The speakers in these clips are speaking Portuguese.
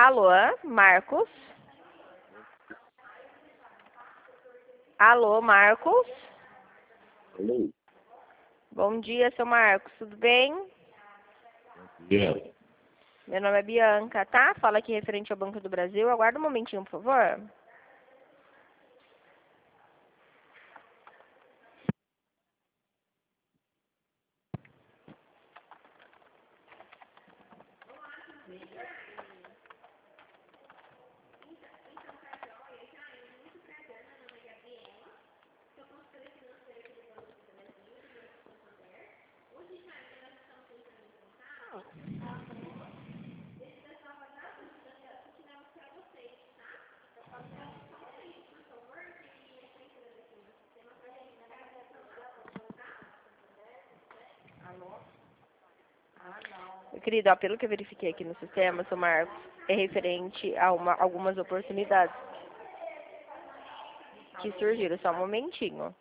Alô, Marcos? Alô, Marcos? Alô? Bom dia, seu Marcos, tudo bem? Yeah. Meu nome é Bianca, tá? Fala aqui referente ao Banco do Brasil. Aguarda um momentinho, por favor. Meu querido, ó, pelo que eu verifiquei aqui no sistema, seu Marcos, é referente a algumas oportunidades que surgiram. Só um momentinho.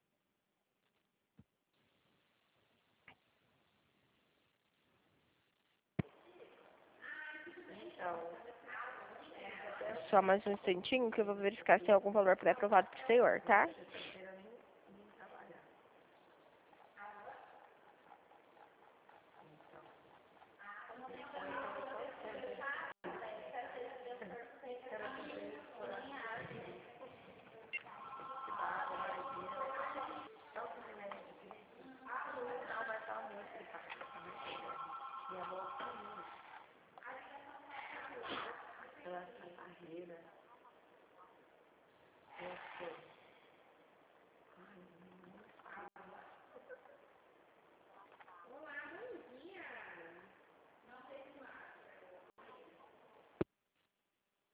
Só mais um instantinho que eu vou verificar se tem algum valor pré-aprovado pro senhor, tá?